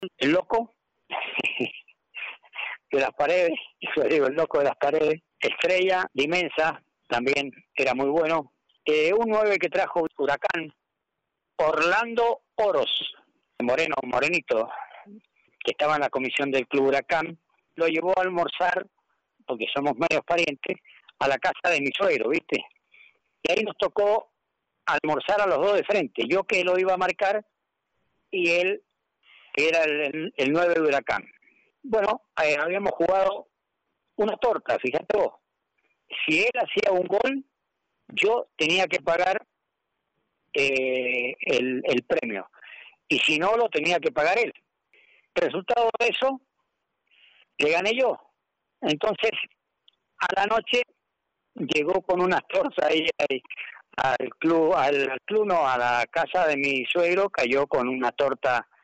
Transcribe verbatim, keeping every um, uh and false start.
el loco de las paredes, yo digo el loco de las paredes, Estrella, Dimensa, también era muy bueno, eh, un nueve que trajo Huracán, Orlando Oros, Moreno, Morenito, que estaba en la comisión del Club Huracán, lo llevó a almorzar, porque somos medios parientes, a la casa de mi suegro, ¿viste? Y ahí nos tocó almorzar a los dos de frente, yo que lo iba a marcar y él que era el, el, el nueve de Huracán. Bueno, eh, habíamos jugado una torta, fíjate vos. Si él hacía un gol, yo tenía que pagar eh, el, el premio. Y si no, lo tenía que pagar él. Resultado de eso, le gané yo. Entonces, a la noche, llegó con unas tortas ahí, ahí al club, al, al club no, a la casa de mi suegro, cayó con una torta